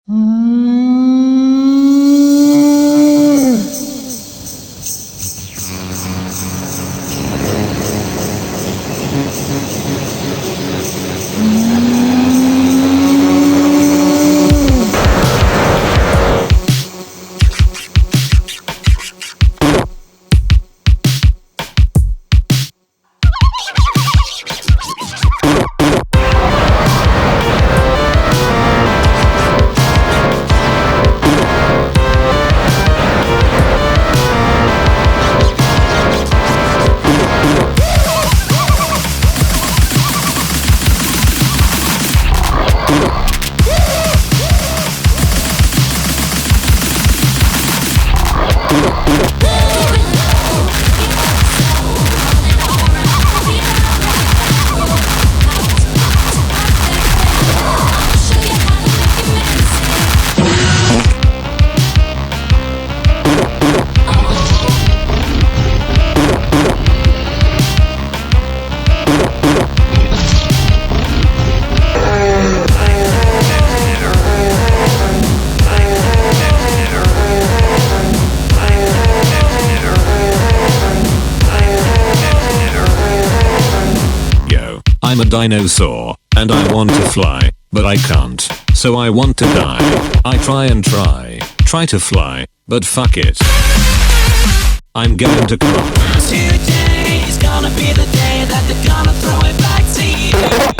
I'm a dinosaur, and I want to fly, but I can't, so I want to die. I try to fly, but fuck it. I'm going to cry. Today is gonna be the day that they're gonna throw it back to you.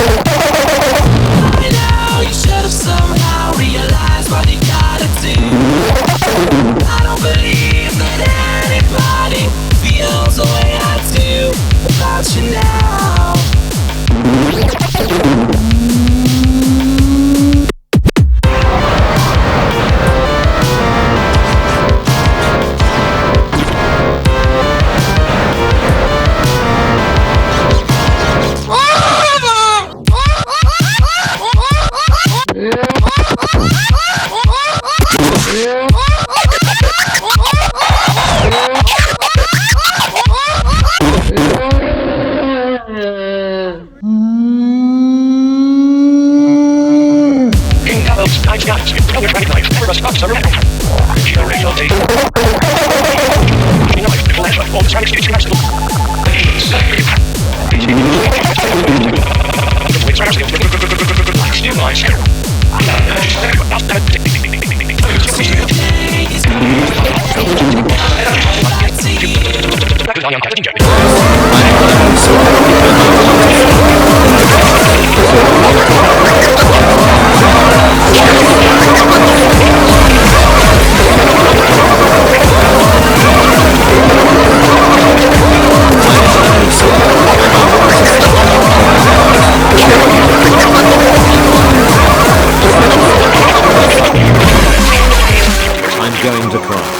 I know you should have somehow realized what you gotta do. I don't believe that anybody feels the way I do about you now. I'm going to cry.